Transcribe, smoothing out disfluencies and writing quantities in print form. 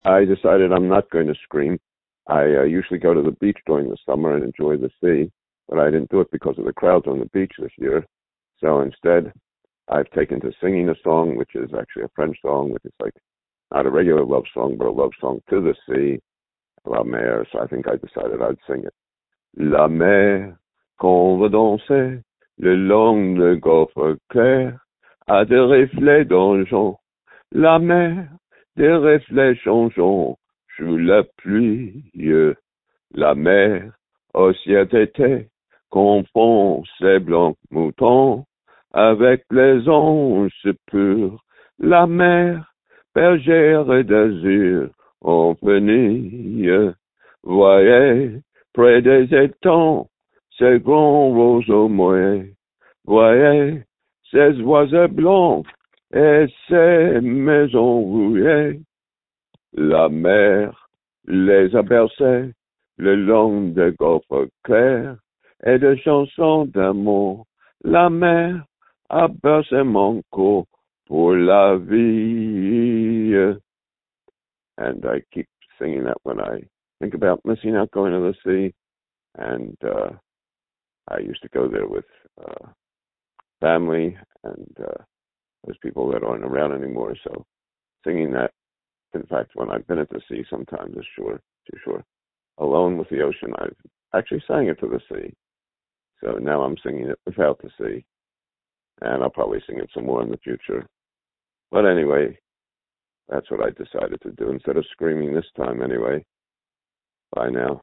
I decided I'm not going to scream. I usually go to the beach during the summer and enjoy the sea, but I didn't do it because of the crowds on the beach this year. So instead, I've taken to singing a song, which is actually a French song, which is like not a regular love song, but a love song to the sea, La Mer. So I think I decided I'd sing it. La mer qu'on va danser le long de golfe clair a des reflets donjons. La mer, des reflets changeants sous la pluie. La mer au ciel d'été confond ses blancs moutons avec les ondes pures. La mer, bergère d'azur en venir. Voyez, près des étangs, ces grands roseaux moyens. Voyez, ces oiseaux blancs et ces maisons rouillées. La mer les a bercés le long des golfes clairs et de chansons d'amour. La mer a bercé mon cœur pour la vie. And I keep singing that when I think about missing out going to the sea. And I used to go there with family, and there's people that aren't around anymore. So singing that, in fact, when I've been at the sea, sometimes it's too short. Alone with the ocean, I've actually sang it to the sea. So now I'm singing it without the sea, and I'll probably sing it some more in the future. But anyway, that's what I decided to do instead of screaming this time anyway. Bye now.